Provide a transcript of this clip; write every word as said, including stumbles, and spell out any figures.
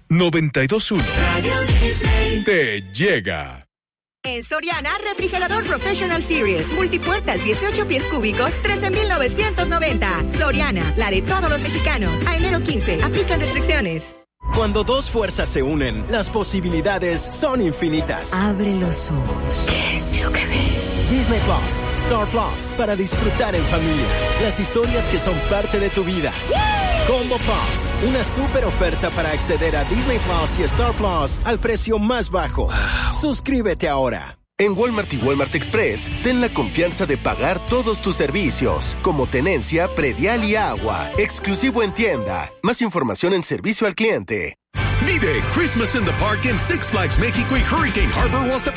noventa y dos punto uno te llega. En Soriana, refrigerador Professional Series, multipuertas dieciocho pies cúbicos, trece mil novecientos noventa. Soriana, la de todos los mexicanos. A enero quince, aplican restricciones. Cuando dos fuerzas se unen, las posibilidades son infinitas. Abre los ojos. ¿Qué es lo que ves? Disney Plus, Star Plus, para disfrutar en familia. Las historias que son parte de tu vida. Combo Plus, una super oferta para acceder a Disney Plus y Star Plus al precio más bajo. Wow. Suscríbete ahora. En Walmart y Walmart Express, ten la confianza de pagar todos tus servicios, como tenencia, predial y agua, exclusivo en tienda. Más información en servicio al cliente. Vive Christmas in the Park en Six Flags México y Hurricane Harbor Walter